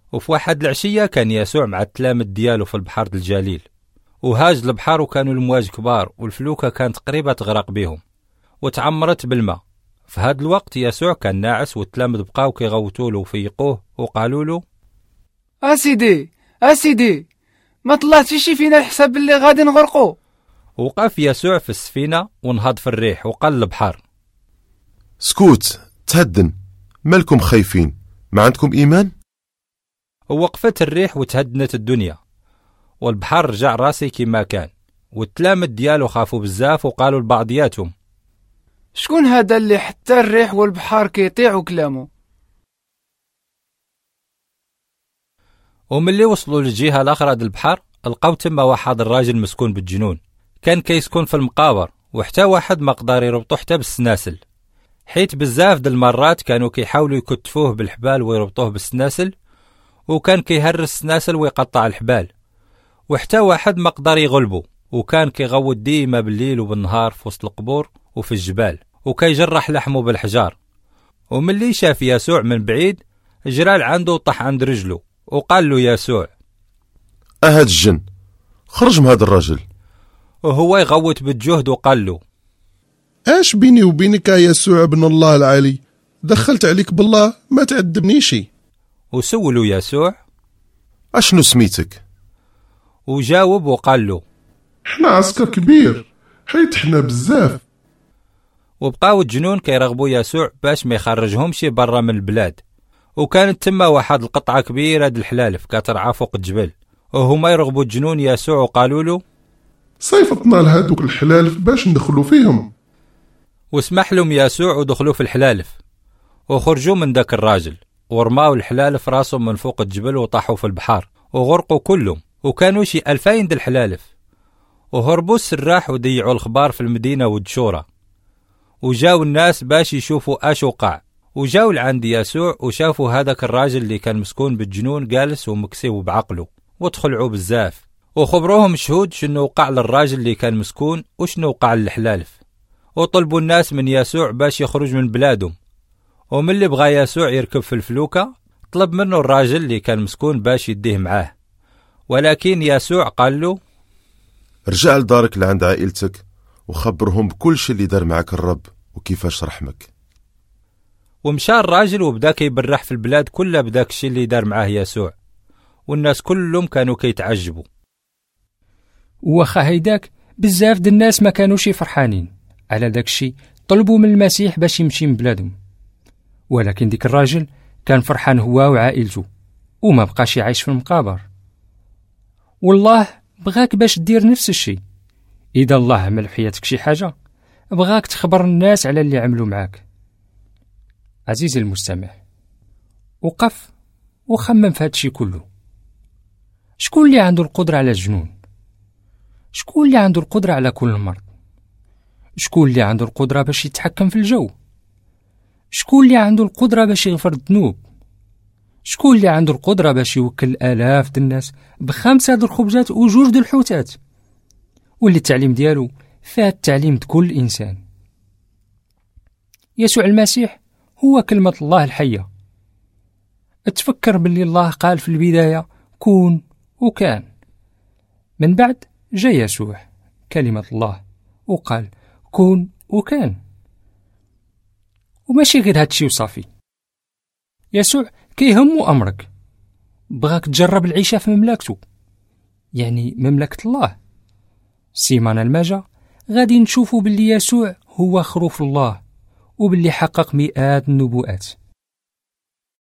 وفي واحد العشية كان يسوع مع التلامذ ديالو في البحر الجليل، وهاج البحر وكانوا المواج كبار والفلوكة كانت قريبة تغرق بهم وتعمرت بالماء. في هذا الوقت يسوع كان ناعس والتلامذ بقاو كيغوتوله وفيقوه وقالوا له: اسيدي ما طلعتيش فينا الحساب اللي غادي نغرقو. وقف يسوع في السفينة ونهض في الريح وقال للبحر: سكوت، تهدن، مالكم خايفين؟ ما عندكم إيمان؟ ووقفت الريح وتهدنت الدنيا والبحر رجع راسي كما كان، والتلامذ ديالو خافوا بزاف وقالوا لبعضياتهم: شكون هذا اللي حتى الريح والبحر كيطيعوا كلامه؟ وملي وصلوا للجهة الأخرى د البحر لقاو تما واحد الراجل مسكون بالجنون، كان كيسكن في المقابر، وحتى واحد ما قدر يربطو حتى بالسناسل، حيت بزاف د المرات كانوا كيحاولوا يكتفوه بالحبال ويربطوه بالسناسل، وكان كيهرس السناسل ويقطع الحبال، وحتى واحد ما قدر يغلبو، وكان كيغوت ديما بالليل وبالنهار في وسط القبور وفي الجبال، وكيجرح لحمه بالحجار. وملي شاف يسوع من بعيد جرى لعنده وطح عند رجله وقال له يسوع: هاد الجن، خرج من هذا الرجل. وهو يغوت بالجهد وقال له: اش بيني وبينك يا يسوع ابن الله العالي؟ دخلت عليك بالله، ما تعذبنيش. وسولوا يسوع: اشنو سميتك؟ وجاوب وقال له: حنا عسكر كبير، حيت حنا بزاف. وبقاو الجنون كيرغبوا يسوع باش ما يخرجهمش برا من البلاد، وكانت تما واحد القطعة كبيرة د الحلالف كترعى فوق الجبل، وهما يرغبوا الجنون يسوع وقالوا له: صيفطنا لهادوك الحلالف باش ندخلوا فيهم. وسمح لهم يسوع ودخلوا في الحلالف، وخرجوا من داك الراجل ورماو الحلالف راسهم من فوق الجبل وطاحوا في البحر وغرقوا كلهم، وكانوا شي 2000 د الحلالف. وهربوا السراح وديعوا الخبار في المدينة والدشورة، وجاو الناس باش يشوفوا اش وقع، وجاو لعند يسوع وشافوا هذاك الراجل اللي كان مسكون بالجنون جالس ومكسي بعقله، وتخلعوا بزاف، وخبروهم شهود شنو وقع للراجل اللي كان مسكون وشنو وقع للحلالف، وطلبوا الناس من يسوع باش يخرج من بلادهم. وملي بغى يسوع يركب في الفلوكة طلب منه الراجل اللي كان مسكون باش يديه معاه، ولكن يسوع قال له: رجع لدارك لعند عائلتك وخبرهم بكل شيء اللي دار معك الرب وكيفاش رحمك. ومشى الراجل وبدا كيبرح في البلاد كلها بداك الشيء اللي دار معاه يسوع، والناس كلهم كانوا كيتعجبوا. وخا هيداك بزاف د الناس ما كانوش فرحانين على داك الشيء، طلبوا من المسيح باش يمشي من بلادهم، ولكن ديك الراجل كان فرحان هو وعائلته وما بقاش يعيش في المقابر. والله بغاك باش دير نفس الشيء. إذا الله عمل في حياتك شي حاجة بغاك تخبر الناس على اللي عملوا معاك. عزيزي المستمع، وقف وخمم في هادشي كله. شكون اللي عنده القدرة على الجنون؟ شكون اللي عنده القدرة على كل مرض؟ شكون اللي عنده القدرة باش يتحكم في الجو؟ شكون اللي عنده القدرة باش يغفر الذنوب؟ شكون اللي عنده القدرة باش يوكل آلاف د الناس ب5 د الخبزات و2 د الحوتات، واللي التعليم ديالو فيه التعليم د كل إنسان؟ يسوع المسيح هو كلمة الله الحية. اتفكر باللي الله قال في البداية كون وكان، من بعد جاء يسوع كلمة الله وقال كون وكان. وماشي غير هادشي وصافي، يسوع كيهمو أمرك، بغاك تجرب العيشة في مملكته، يعني مملكة الله. السيمانة الماجة غادي نشوفوا باللي يسوع هو خروف الله، وباللي حقق مئات النبوءات.